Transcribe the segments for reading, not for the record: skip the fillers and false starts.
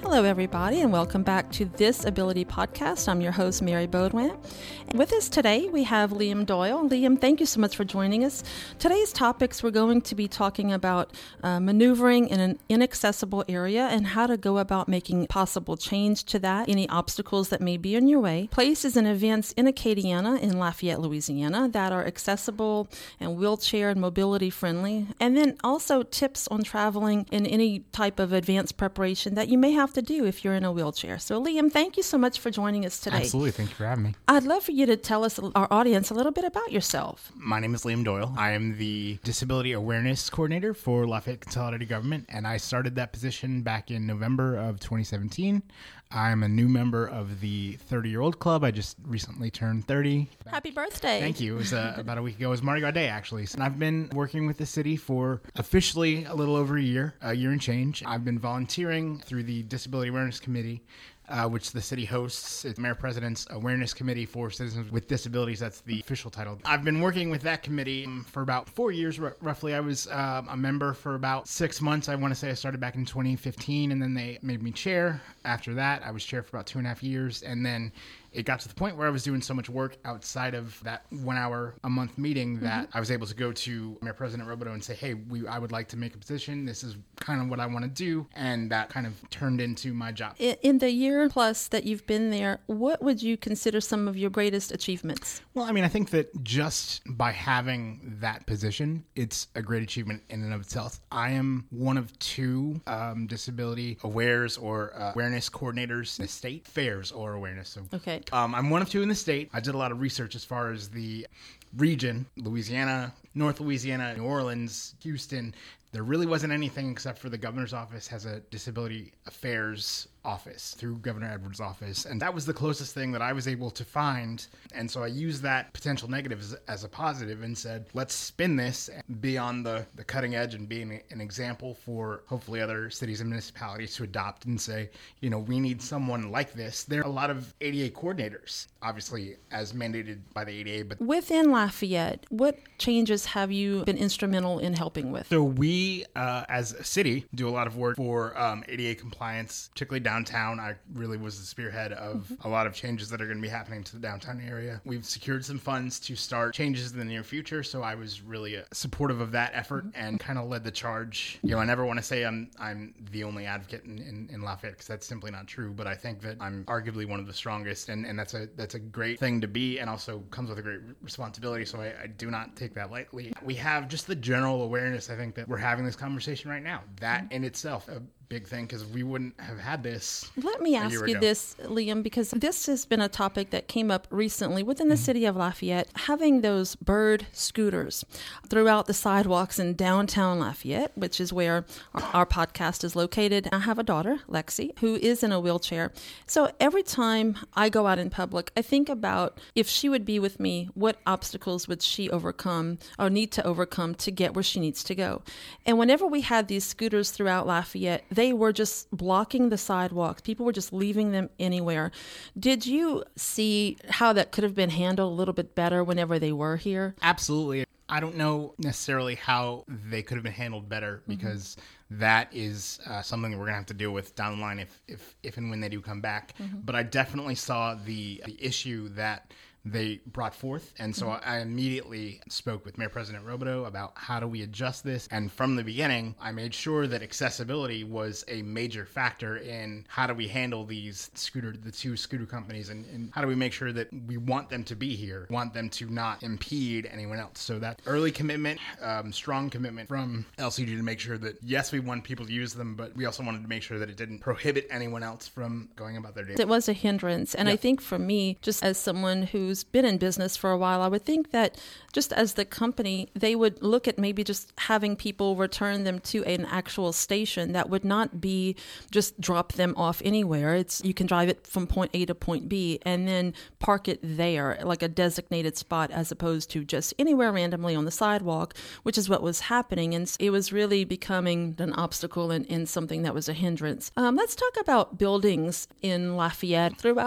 Hello, everybody, and welcome back to This Ability Podcast. I'm your host, Mary Baudouin. With us today, we have Liam Doyle. Liam, thank you so much for joining us. Today's topics, we're going to be talking about maneuvering in an inaccessible area and how to go about making possible change to that, any obstacles that may be in your way, places and events in Acadiana in Lafayette, Louisiana that are accessible and wheelchair and mobility friendly, and then also tips on traveling in any type of advanced preparation that you may have to do if you're in a wheelchair. So Liam, thank you so much for joining us today. Absolutely. Thank you for having me. I'd love for you to tell us, our audience, a little bit about yourself. My name is Liam Doyle. I am the Disability Awareness Coordinator for Lafayette Consolidated Government, and I started that position back in November of 2017. I'm a new member of the 30-year-old club. I just recently turned 30. Happy birthday. Thank you. It was about a week ago. It was Mardi Gras Day, actually. And I've been working with the city for officially a little over a year and change. I've been volunteering through the Disability Awareness Committee, which the city hosts. It's Mayor President's Awareness Committee for Citizens with Disabilities. That's the official title. I've been working with that committee for about 4 years, roughly. I was a member for about 6 months. I want to say I started back in 2015, and then they made me chair. After that, I was chair for about 2.5 years, and then it got to the point where I was doing so much work outside of that 1 hour a month meeting that I was able to go to Mayor President Robodeau and say, hey, I would like to make a position. This is kind of what I want to do. And that kind of turned into my job. In the year plus that you've been there, what would you consider some of your greatest achievements? Well, I mean, I think that just by having that position, it's a great achievement in and of itself. I am one of two disability awareness coordinators in the state, fairs or awareness. So okay. I'm one of two in the state. I did a lot of research as far as the region, Louisiana, North Louisiana, New Orleans, Houston. There really wasn't anything except for the governor's office has a disability affairs office through Governor Edwards' office. And that was the closest thing that I was able to find. And so I used that potential negative as a positive and said, let's spin this and be on the cutting edge and be an example for hopefully other cities and municipalities to adopt and say, you know, we need someone like this. There are a lot of ADA coordinators, obviously, as mandated by the ADA. But within Lafayette, what changes have you been instrumental in helping with? So we, as a city, do a lot of work for ADA compliance, particularly downtown. I really was the spearhead of a lot of changes that are going to be happening to the downtown area. We've secured some funds to start changes in the near future, so I was really supportive of that effort and kind of led the charge. You know, I never want to say I'm the only advocate in Lafayette, because that's simply not true, but I think that I'm arguably one of the strongest, and that's a great thing to be, and also comes with a great responsibility, so I do not take that lightly. We have just the general awareness, I think, that we're having this conversation right now. That in itself, a big thing, because we wouldn't have had this. Let me ask you this, Liam, because this has been a topic that came up recently within the city of Lafayette, having those bird scooters throughout the sidewalks in downtown Lafayette, which is where our podcast is located. I have a daughter, Lexi, who is in a wheelchair. So every time I go out in public, I think about if she would be with me, what obstacles would she overcome or need to overcome to get where she needs to go? And whenever we had these scooters throughout Lafayette, they were just blocking the sidewalks. People were just leaving them anywhere. Did you see how that could have been handled a little bit better whenever they were here? Absolutely. I don't know necessarily how they could have been handled better, because that is something that we're going to have to deal with down the line if and when they do come back. But I definitely saw the issue that they brought forth. And so I immediately spoke with Mayor President Robodeau about how do we adjust this. And from the beginning, I made sure that accessibility was a major factor in how do we handle the two scooter companies, and how do we make sure that we want them to be here, want them to not impede anyone else. So that early commitment, strong commitment from LCG to make sure that, yes, we want people to use them, but we also wanted to make sure that it didn't prohibit anyone else from going about their day. It was a hindrance. And I think for me, just as someone who's been in business for a while, I would think that just as the company, they would look at maybe just having people return them to an actual station that would not be just drop them off anywhere. You can drive it from point A to point B and then park it there, like a designated spot, as opposed to just anywhere randomly on the sidewalk, which is what was happening. And it was really becoming an obstacle and something that was a hindrance. Let's talk about buildings in Lafayette. Throughout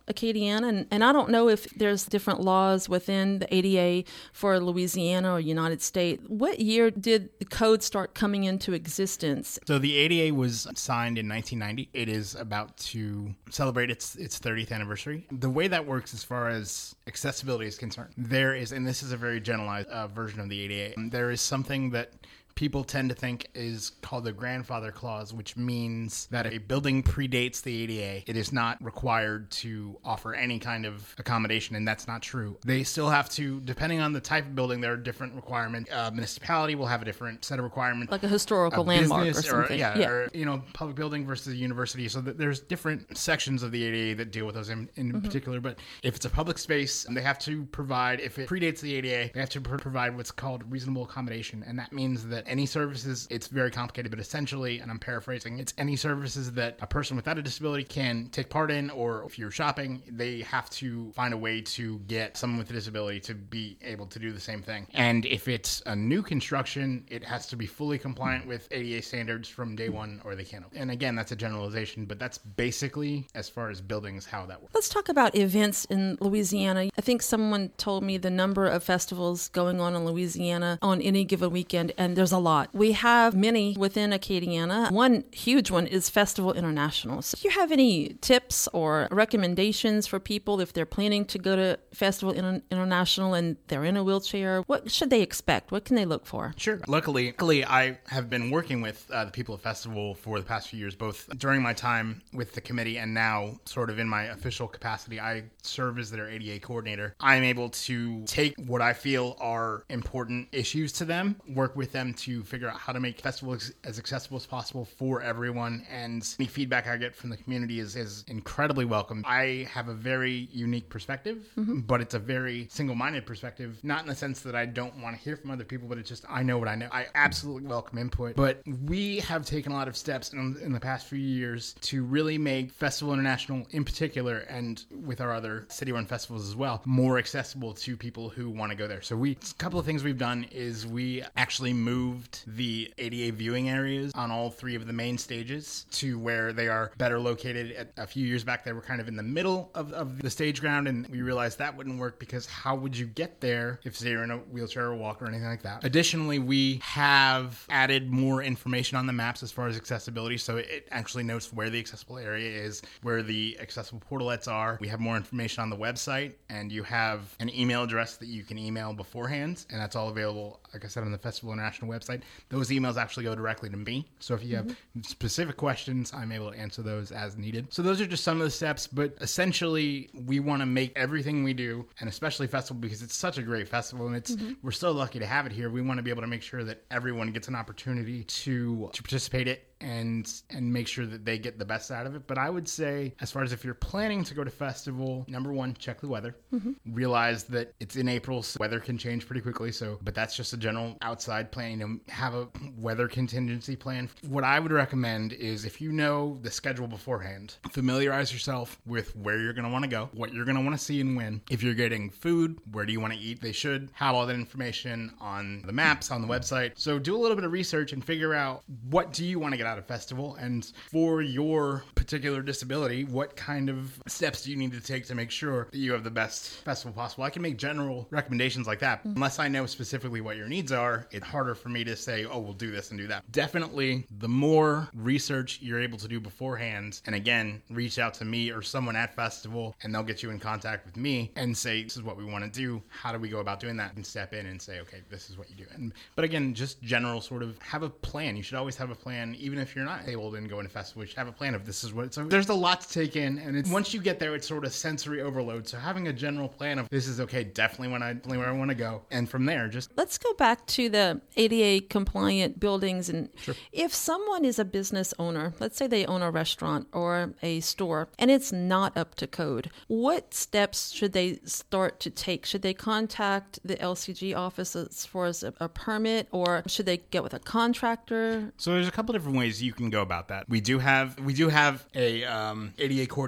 Acadiana, and I don't know if there's different laws within the ADA for Louisiana or United States. What year did the code start coming into existence? So the ADA was signed in 1990. It is about to celebrate its 30th anniversary. The way that works as far as accessibility is concerned, there is, and this is a very generalized version of the ADA, there is something that people tend to think is called the grandfather clause, which means that if a building predates the ADA, it is not required to offer any kind of accommodation, and that's not true. They still have to, depending on the type of building, there are different requirements. Municipality will have a different set of requirements. Like a historical landmark or something. Or public building versus a university. So there's different sections of the ADA that deal with those in particular. But if it's a public space, they have to provide, if it predates the ADA, they have to provide what's called reasonable accommodation. And that means that any services, it's very complicated, but essentially, and I'm paraphrasing, it's any services that a person without a disability can take part in, or if you're shopping, they have to find a way to get someone with a disability to be able to do the same thing. And if it's a new construction, it has to be fully compliant with ADA standards from day one, or they can't. And again, that's a generalization, but that's basically, as far as buildings, how that works. Let's talk about events in Louisiana. I think someone told me the number of festivals going on in Louisiana on any given weekend, and there's a lot. We have many within Acadiana. One huge one is Festival International. So do you have any tips or recommendations for people if they're planning to go to Festival International and they're in a wheelchair? What should they expect? What can they look for? Sure. Luckily, I have been working with the people at Festival for the past few years, both during my time with the committee and now sort of in my official capacity. I serve as their ADA coordinator. I'm able to take what I feel are important issues to them, work with them to figure out how to make festivals as accessible as possible for everyone, and any feedback I get from the community is incredibly welcome. I have a very unique perspective, but it's a very single-minded perspective, not in the sense that I don't want to hear from other people, but it's just I know what I know. I absolutely welcome input, but we have taken a lot of steps in the past few years to really make Festival International in particular, and with our other city-run festivals as well, more accessible to people who want to go there. So a couple of things we've done is we actually moved the ADA viewing areas on all three of the main stages to where they are better located. A few years back, they were kind of in the middle of the stage ground, and we realized that wouldn't work because how would you get there if, say, you're in a wheelchair or walker or anything like that? Additionally, we have added more information on the maps as far as accessibility, so it actually notes where the accessible area is, where the accessible portalets are. We have more information on the website, and you have an email address that you can email beforehand, and that's all available, like I said, on the Festival International website. Those emails actually go directly to me. So if you have specific questions, I'm able to answer those as needed. So those are just some of the steps, but essentially we want to make everything we do, and especially festival, because it's such a great festival and we're so lucky to have it here. We want to be able to make sure that everyone gets an opportunity to participate in it and make sure that they get the best out of it. But I would say, as far as if you're planning to go to festival, number one, check the weather. Realize that it's in April, so weather can change pretty quickly. But that's just a general outside plan. Have a weather contingency plan. What I would recommend is, if you know the schedule beforehand, familiarize yourself with where you're going to want to go, what you're going to want to see and when. If you're getting food, where do you want to eat? They should have all that information on the maps, on the website. So do a little bit of research and figure out, what do you want to get out of festival, and for your particular disability, what kind of steps do you need to take to make sure that you have the best festival possible? I can make general recommendations like that. Unless I know specifically what your needs are, it's harder for me to say, oh, we'll do this and do that. Definitely, the more research you're able to do beforehand, and again, reach out to me or someone at festival, and they'll get you in contact with me and say, this is what we want to do. How do we go about doing that? And step in and say, okay, this is what you do. But again, just general sort of have a plan. You should always have a plan, even if you're not able to go into festival. You should have a plan of this is what it's. So there's a lot to take in, and once you get there, it's sort of sensory overload. So having a general plan of this is okay, definitely where I want to go, and from there, just let's go back to the ADA compliant buildings. And if someone is a business owner, let's say they own a restaurant or a store, and it's not up to code, what steps should they start to take? Should they contact the LCG office as far as a permit, or should they get with a contractor? So there's a couple different ways you can go about that. We do have a ADA coordinator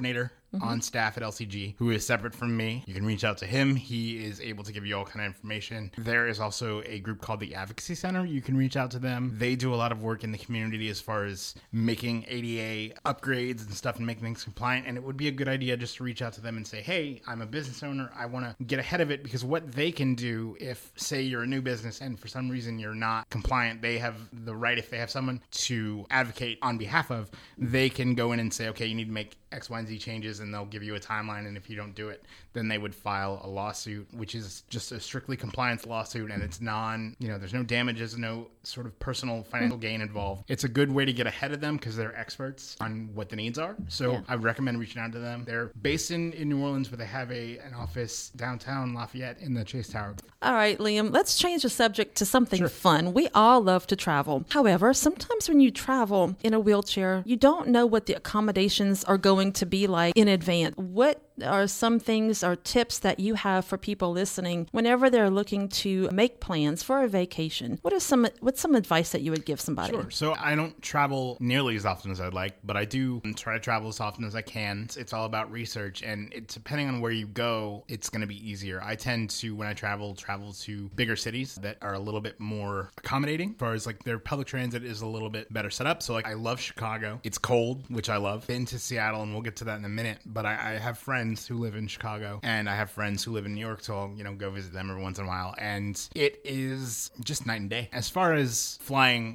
on staff at LCG who is separate from me. You can reach out to him. He is able to give you all kind of information. There is also a group called the Advocacy Center. You can reach out to them. They do a lot of work in the community as far as making ADA upgrades and stuff and making things compliant. And it would be a good idea just to reach out to them and say, hey, I'm a business owner. I want to get ahead of it, because what they can do if, say, you're a new business and for some reason you're not compliant, they have the right, if they have someone to advocate on behalf of, they can go in and say, okay, you need to make X, Y, and Z changes, and they'll give you a timeline. And if you don't do it, then they would file a lawsuit, which is just a strictly compliance lawsuit. And it's there's no damages, no sort of personal financial gain involved. It's a good way to get ahead of them because they're experts on what the needs are. So I would recommend reaching out to them. They're based in New Orleans, but they have an office downtown Lafayette in the Chase Tower. All right, Liam, let's change the subject to something fun. We all love to travel. However, sometimes when you travel in a wheelchair, you don't know what the accommodations are going to be like in advance. What are some things or tips that you have for people listening whenever they're looking to make plans for a vacation? What's some advice that you would give somebody? Sure. So I don't travel nearly as often as I'd like, but I do try to travel as often as I can. It's all about research, and depending on where you go, it's going to be easier. I tend to, when I travel to bigger cities that are a little bit more accommodating as far as like their public transit is a little bit better set up. So like I love Chicago. It's cold, which I love. Been to Seattle, and we'll get to that in a minute, but I have friends who live in Chicago, and I have friends who live in New York, so I'll go visit them every once in a while, and it is just night and day. As far as flying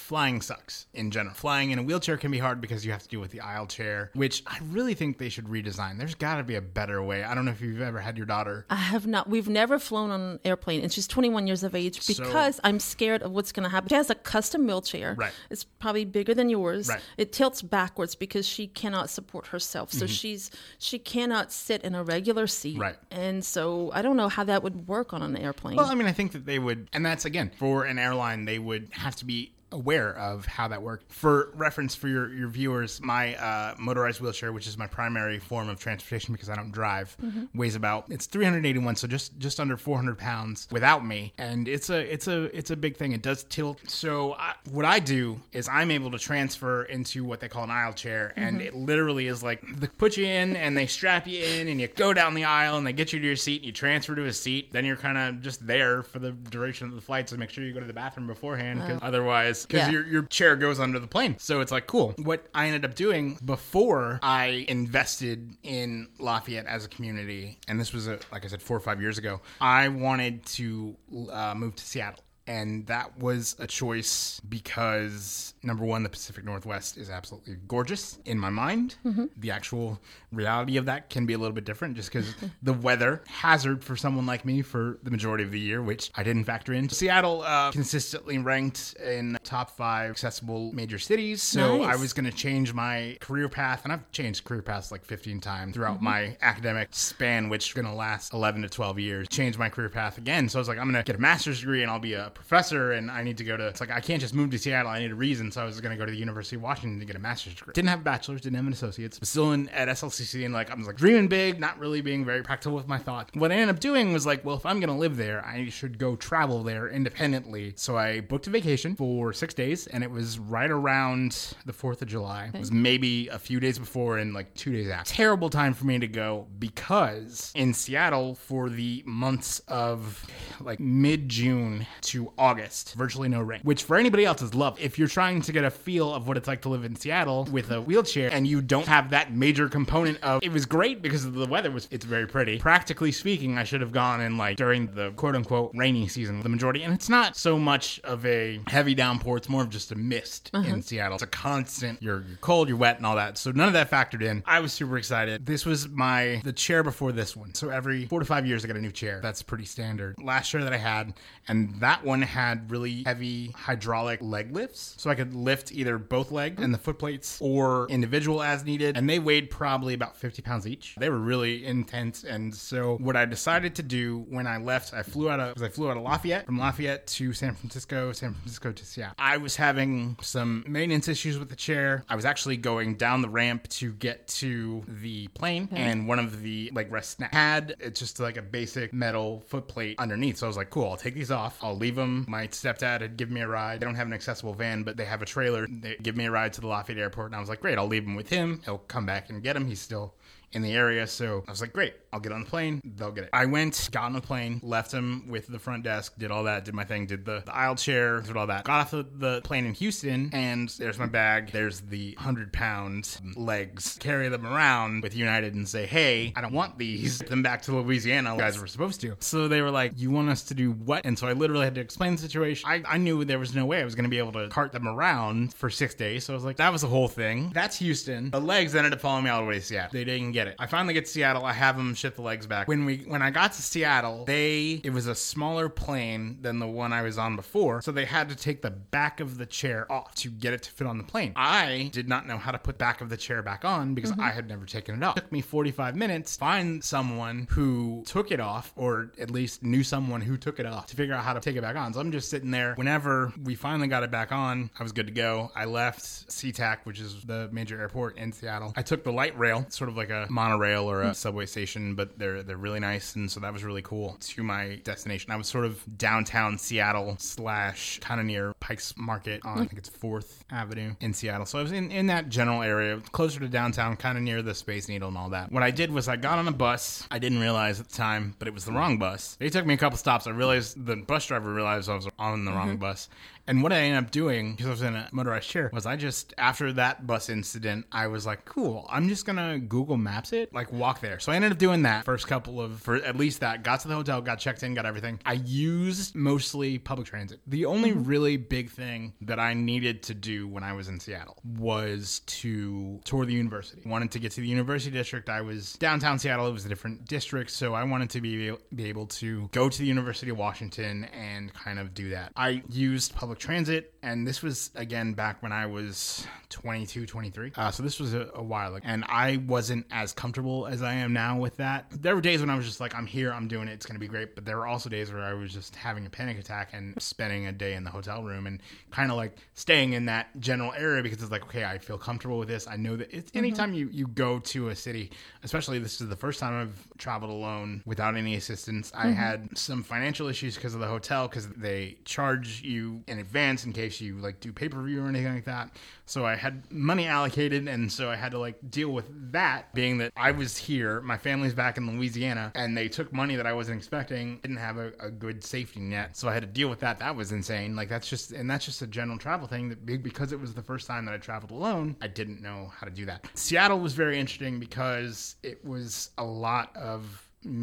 sucks in general. Flying in a wheelchair can be hard because you have to deal with the aisle chair, which I really think they should redesign. There's got to be a better way. I don't know if you've ever had your daughter. I have not. We've never flown on an airplane, and she's 21 years of age because I'm scared of what's going to happen. She has a custom wheelchair. Right. It's probably bigger than yours. Right. It tilts backwards because she cannot support herself. So she cannot sit in a regular seat. Right. And so I don't know how that would work on an airplane. Well, I mean, I think that they would, and that's, again, for an airline, they would have to be aware of how that worked. For reference for your viewers, my motorized wheelchair, which is my primary form of transportation because I don't drive, weighs it's 381, so just under 400 pounds without me, and it's a big thing. It does tilt. So what I do is I'm able to transfer into what they call an aisle chair, and it literally is like they put you in and they strap you in, and you go down the aisle and they get you to your seat, and you transfer to a seat. Then you're kind of just there for the duration of the flight, so make sure you go to the bathroom beforehand, because otherwise, your chair goes under the plane. So it's like, cool. What I ended up doing before I invested in Lafayette as a community, and this was, like I said, 4 or 5 years ago, I wanted to move to Seattle. And that was a choice because, number one, the Pacific Northwest is absolutely gorgeous in my mind. The actual reality of that can be a little bit different just because the weather hazard for someone like me for the majority of the year, which I didn't factor in. Seattle consistently ranked in top 5 accessible major cities. So I was going to change my career path, and I've changed career paths like 15 times throughout my academic span, which is going to last 11 to 12 years. Change my career path again. So I was like, I'm going to get a master's degree and I'll be a professor, and I need to go to, it's like, I can't just move to Seattle. I need a reason. So I was going to go to the University of Washington to get a master's degree. Didn't have a bachelor's, didn't have an associate's, but still at SLCC, and like, I was like dreaming big, not really being very practical with my thoughts. What I ended up doing was like, well, if I'm going to live there, I should go travel there independently. So I booked a vacation for 6 days, and it was right around the 4th of July. Okay. It was maybe a few days before and like 2 days after. Terrible time for me to go because in Seattle for the months of like mid-June to August, virtually no rain, which for anybody else is love. If you're trying to get a feel of what it's like to live in Seattle with a wheelchair and you don't have that major component of, it was great because of the weather it's very pretty. Practically speaking, I should have gone in like during the quote unquote rainy season, the majority, and it's not so much of a heavy downpour, it's more of just a mist in Seattle. It's a constant, you're cold, you're wet and all that. So none of that factored in. I was super excited. This was the chair before this one. So every 4 to 5 years I get a new chair. That's pretty standard. Last chair that I had, and that one had really heavy hydraulic leg lifts. So I could lift either both legs and the foot plates or individual as needed. And they weighed probably about 50 pounds each. They were really intense. And so what I decided to do when I left, I flew out of Lafayette, from Lafayette to San Francisco to Seattle. I was having some maintenance issues with the chair. I was actually going down the ramp to get to the plane, and one of the leg rests had, it's just like a basic metal foot plate underneath. So I was like, cool, I'll take these off. I'll leave them. My stepdad had given me a ride. They don't have an accessible van, but they have a trailer. They give me a ride to the Lafayette airport, and I was like, great, I'll leave him with him. He'll come back and get him. He's still in the area. So I was like, great, I'll get on the plane. They'll get it. I went, got on the plane, left them with the front desk, did all that, did my thing, did the aisle chair, did all that. Got off the plane in Houston, and there's my bag. There's the 100-pound legs. Carry them around with United and say, hey, I don't want these. Get them back to Louisiana. You guys were supposed to. So they were like, you want us to do what? And so I literally had to explain the situation. I knew there was no way I was going to be able to cart them around for 6 days. So I was like, that was the whole thing. That's Houston. The legs ended up following me all the way to Seattle. They didn't get it. I finally get to Seattle. I have them ship the legs back. When I got to Seattle, it was a smaller plane than the one I was on before. So they had to take the back of the chair off to get it to fit on the plane. I did not know how to put back of the chair back on because I had never taken it off. It took me 45 minutes to find someone who took it off, or at least knew someone who took it off, to figure out how to take it back on. So I'm just sitting there. Whenever we finally got it back on, I was good to go. I left SeaTac, which is the major airport in Seattle. I took the light rail, sort of like a monorail or a subway station, but they're really nice, and so that was really cool, to my destination. I was sort of downtown Seattle / kind of near Pike's Market on, I think it's 4th Avenue in Seattle. So I was in that general area, closer to downtown, kind of near the Space Needle and all that. What I did was I got on a bus. I didn't realize at the time, but it was the wrong bus. They took me a couple stops. I realized the bus driver realized I was on the wrong bus. And what I ended up doing, because I was in a motorized chair, was after that bus incident, I was like, cool, I'm just going to Google Maps it, like walk there. So I ended up doing that for at least that, got to the hotel, got checked in, got everything. I used mostly public transit. The only really big thing that I needed to do when I was in Seattle was to tour the university. I wanted to get to the university district. I was downtown Seattle. It was a different district. So I wanted to be able to go to the University of Washington and kind of do that. I used public transit, and this was again back when I was 22, 23. So this was a while ago, and I wasn't as comfortable as I am now with that. There were days when I was just like, I'm here, I'm doing it, it's gonna be great. But there were also days where I was just having a panic attack and spending a day in the hotel room and kind of like staying in that general area, because it's like, okay, I feel comfortable with this. I know that it's anytime you go to a city, especially this is the first time I've traveled alone without any assistance. I had some financial issues because of the hotel, because they charge you in advance in case you like do pay-per-view or anything like that. So I had money allocated, and so I had to like deal with that, being that I was here, my family's back in Louisiana, and they took money that I wasn't expecting, didn't have a good safety net. So I had to deal with that. That was insane. Like that's just a general travel thing, that because it was the first time that I traveled alone, I didn't know how to do that. Seattle was very interesting because it was a lot of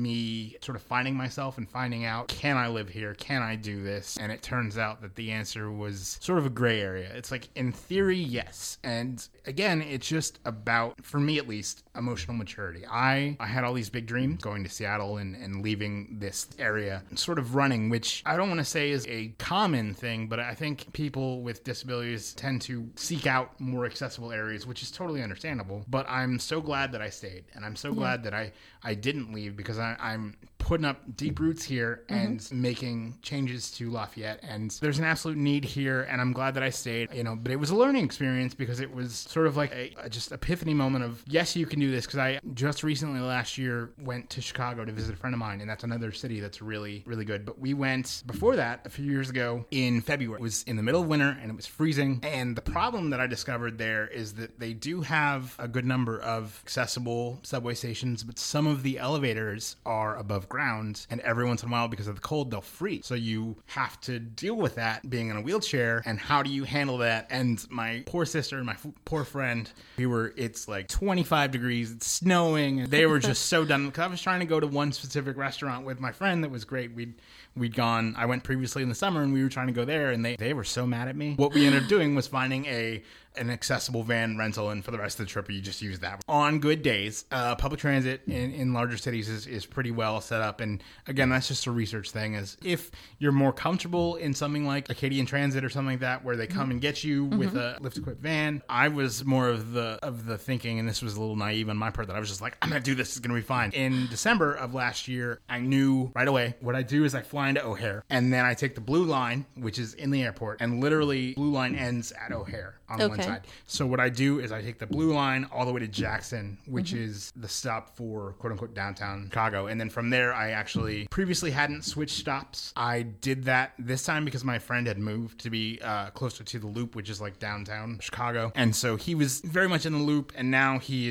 me sort of finding myself and finding out, can I live here? Can I do this? And it turns out that the answer was sort of a gray area. It's like, in theory, yes. And again, it's just about, for me at least, emotional maturity. I had all these big dreams going to Seattle and leaving this area, sort of running, which I don't want to say is a common thing, but I think people with disabilities tend to seek out more accessible areas, which is totally understandable. But I'm so glad that I stayed, and I'm so glad that I didn't leave, because I'm putting up deep roots here and making changes to Lafayette, and there's an absolute need here, and I'm glad that I stayed, but it was a learning experience, because it was sort of like a just epiphany moment of, yes, you can do this, because I just recently last year went to Chicago to visit a friend of mine, and that's another city that's really, really good. But we went before that a few years ago in February. It was in the middle of winter, and it was freezing, and the problem that I discovered there is that they do have a good number of accessible subway stations, but some of the elevators are above ground, and every once in a while, because of the cold, they'll freeze. So you have to deal with that being in a wheelchair, and how do you handle that? And my poor sister and my poor friend, it's like 25 degrees, it's snowing, and they were just so done, because I was trying to go to one specific restaurant with my friend that was great. We'd gone, I went previously in the summer, and we were trying to go there, and they were so mad at me. What we ended up doing was finding an accessible van rental, and for the rest of the trip, you just use that. On good days, public transit in larger cities is pretty well set up, and again, that's just a research thing, is if you're more comfortable in something like Acadian Transit or something like that, where they come and get you with a lift-equipped van. I was more of the thinking, and this was a little naive on my part, that I was just like, I'm gonna do this, it's gonna be fine. In December of last year, I knew right away, what I do is I fly into O'Hare, and then I take the Blue Line, which is in the airport, and literally Blue Line ends at O'Hare on one side. So what I do is I take the Blue Line all the way to Jackson, which is the stop for quote-unquote downtown Chicago, and then from there, I actually previously hadn't switched stops. I did that this time because my friend had moved to be closer to the Loop, which is like downtown Chicago, and so he was very much in the Loop, and now he is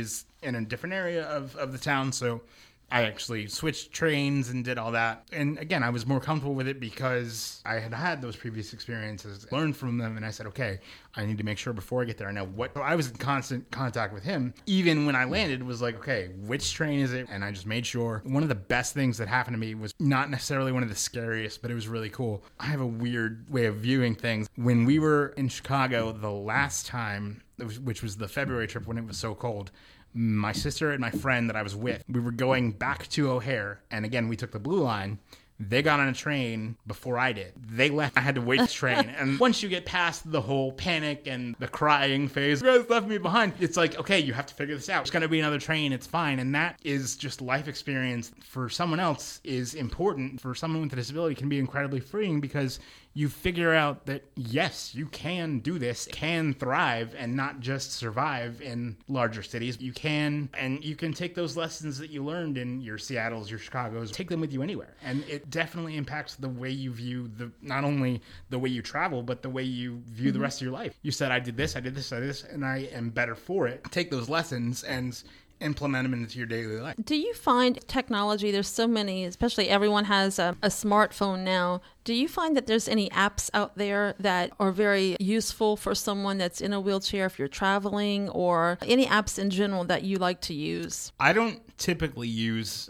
in a different area of the town. So I actually switched trains and did all that. And again, I was more comfortable with it because I had had those previous experiences, learned from them, and I said, okay, I need to make sure before I get there I know what. So I was in constant contact with him. Even when I landed, was like, okay, which train is it? And I just made sure. One of the best things that happened to me was not necessarily one of the scariest, but it was really cool. I have a weird way of viewing things. When we were in Chicago the last time, which was the February trip when it was so cold, my sister and my friend that I was with, we were going back to O'Hare. And again, we took the Blue Line. They got on a train before I did. They left. I had to wait the train. And once you get past the whole panic and the crying phase, you guys left me behind. It's like, okay, you have to figure this out. It's going to be another train. It's fine. And that is just life experience for someone else is important. For someone with a disability, can be incredibly freeing because you figure out that, yes, you can do this, can thrive and not just survive in larger cities. You can, and you can take those lessons that you learned in your Seattles, your Chicagos, take them with you anywhere. And it definitely impacts the way you view not only the way you travel, but the way you view the rest of your life. You said, I did this, and I am better for it. Take those lessons and implement them into your daily life. Do you find technology, there's so many, especially everyone has a smartphone now. Do you find that there's any apps out there that are very useful for someone that's in a wheelchair if you're traveling, or any apps in general that you like to use? I don't typically use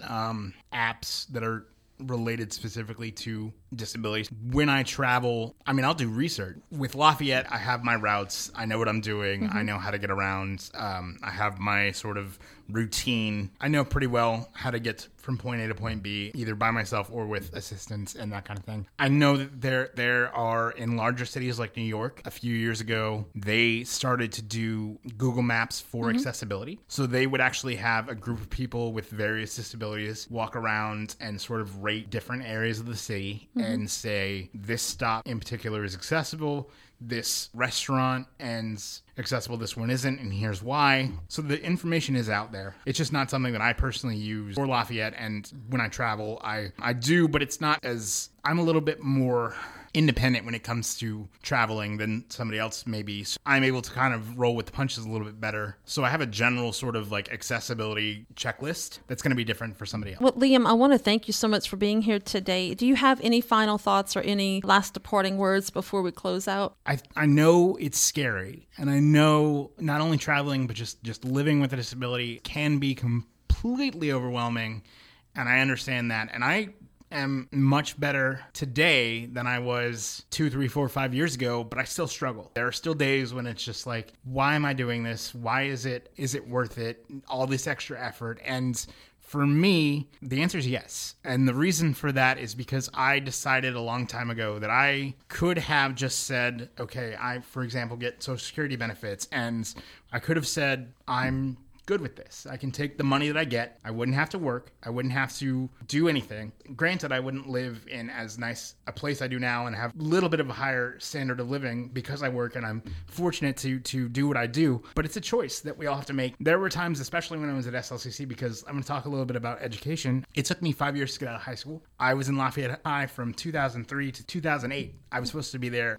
apps that are related specifically to disabilities. When I travel, I'll do research. With Lafayette, I have my routes. I know what I'm doing. I know how to get around. I have my sort of routine. I know pretty well how to get from point A to point B, either by myself or with assistance and that kind of thing. I know that there are, in larger cities like New York, a few years ago, they started to do Google Maps for accessibility. So they would actually have a group of people with various disabilities walk around and sort of rate different areas of the city and say, this stop in particular is accessible, this restaurant ends accessible, this one isn't, and here's why. So the information is out there. It's just not something that I personally use for Lafayette, and when I travel, I do, but it's not as, I'm a little bit more independent when it comes to traveling than somebody else maybe. So I'm able to kind of roll with the punches a little bit better. So I have a general sort of like accessibility checklist that's going to be different for somebody else. Well, Liam, I want to thank you so much for being here today. Do you have any final thoughts or any last departing words before we close out? I know it's scary, and I know not only traveling, but just living with a disability can be completely overwhelming, and I understand that. And I am much better today than I was 2, 3, 4, 5 years ago, but I still struggle. There are still days when it's just like, why am I doing this? Why is it worth it? All this extra effort. And for me, the answer is yes. And the reason for that is because I decided a long time ago that I could have just said, okay, I, for example, get Social Security benefits, and I could have said, I'm good with this. I can take the money that I get. I wouldn't have to work. I wouldn't have to do anything. Granted, I wouldn't live in as nice a place I do now and have a little bit of a higher standard of living because I work and I'm fortunate to do what I do. But it's a choice that we all have to make. There were times, especially when I was at SLCC, because I'm going to talk a little bit about education. It took me 5 years to get out of high school. I was in Lafayette High from 2003 to 2008. I was supposed to be there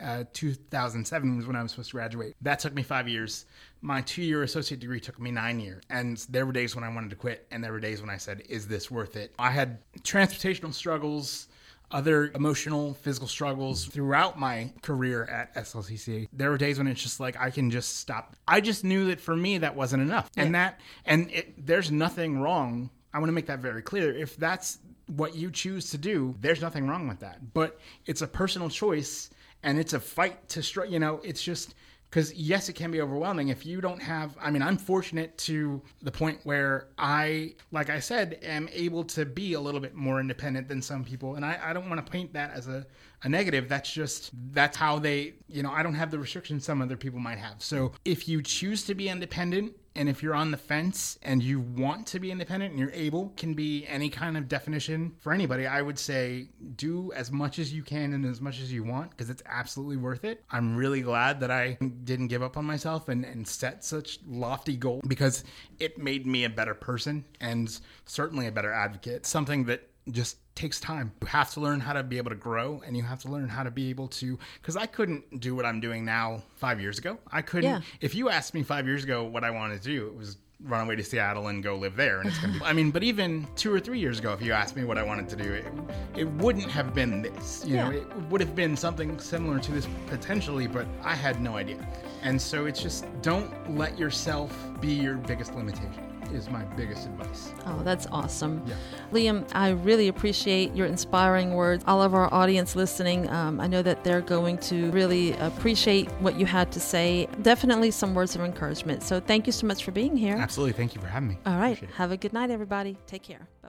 2007 was when I was supposed to graduate. That took me 5 years. My 2-year associate degree took me 9 years. And there were days when I wanted to quit, and there were days when I said, is this worth it? I had transportational struggles, other emotional, physical struggles throughout my career at SLCC. There were days when it's just like, I can just stop. I just knew that for me, that wasn't enough. Yeah. There's nothing wrong. I want to make that very clear. If that's what you choose to do, there's nothing wrong with that. But it's a personal choice, and it's a fight to strike. It's just... Because, yes, it can be overwhelming if you don't have... I'm fortunate to the point where I, like I said, am able to be a little bit more independent than some people. And I don't want to paint that as a negative. That's how they... I don't have the restrictions some other people might have. So if you choose to be independent, and if you're on the fence and you want to be independent and you're able, can be any kind of definition for anybody, I would say do as much as you can and as much as you want, because it's absolutely worth it. I'm really glad that I didn't give up on myself and set such lofty goals, because it made me a better person and certainly a better advocate. Something that just takes time. You have to learn how to be able to grow, and you have to learn how to be able to, because I couldn't do what I'm doing now 5 years ago. I couldn't. Yeah. If you asked me 5 years ago what I wanted to do, it was run away to Seattle and go live there. And it's going to be, I mean, but even 2 or 3 years ago, if you asked me what I wanted to do, it wouldn't have been this. You know, it would have been something similar to this potentially, but I had no idea. And so it's just, don't let yourself be your biggest limitation, is my biggest advice. Oh, that's awesome. Yeah. Liam, I really appreciate your inspiring words. All of our audience listening, I know that they're going to really appreciate what you had to say. Definitely some words of encouragement. So thank you so much for being here. Absolutely. Thank you for having me. All right. Have a good night, everybody. Take care.